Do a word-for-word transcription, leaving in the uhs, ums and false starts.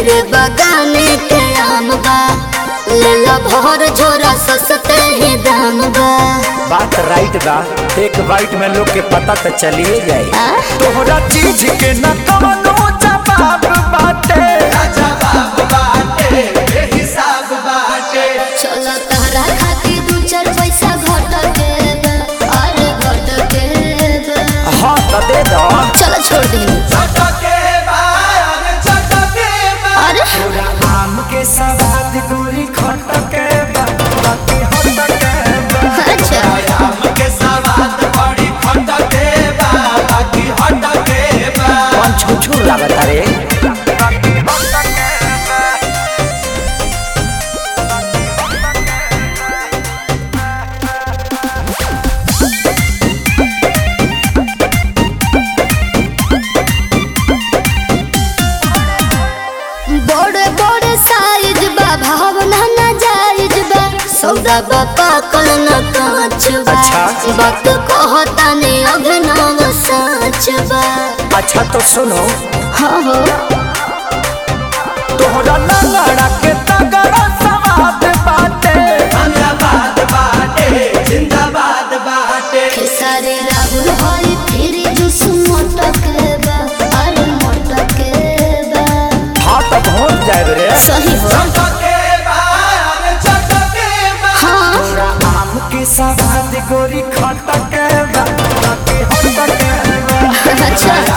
मेरे बगान के आम बा लेला भर झोरा सस्ते ही दाम बा। बात राइट बा, एक बाइट में लोग के पता तो चलिए जाए। तोहरा चीज के न कवनो जवाब बाटे, जवाब बाटे, बेहिसाब बाटे। चलो तहरा खातिर दू चार पैसा घट के बा, अरे घट के बा। हाँ तो दे दो। चलो छोड़ दी। अरे पूरा आम के सवाद गोरी खट के बा, बाकी हट के बा। अच्छा आम के सवाद बड़ी खट के बा, बाकी हट के बा। कौन छुछुर लागत रे? बड़े बड़े साइज बा, भावना ना जायज बा, सौदा बा पाकल न कांच बा। अच्छा। वक्त कहता ने अभिनव सच बा। अच्छा तो सुनो, हाँ हो तोहरा लंगड़ा के तगड़ा सवाद बाटे, जिंदाबाद बाटे, जिंदाबाद बाटे। खेसारी राहुल होई फिर जुस मोटक बा, अरे मोटक बा। हाँ तो पहुँच जाए रे। सही हो हाँ पूरा आम के सवाद गोरी खट के बा, बाकी हट के बा। अच्छा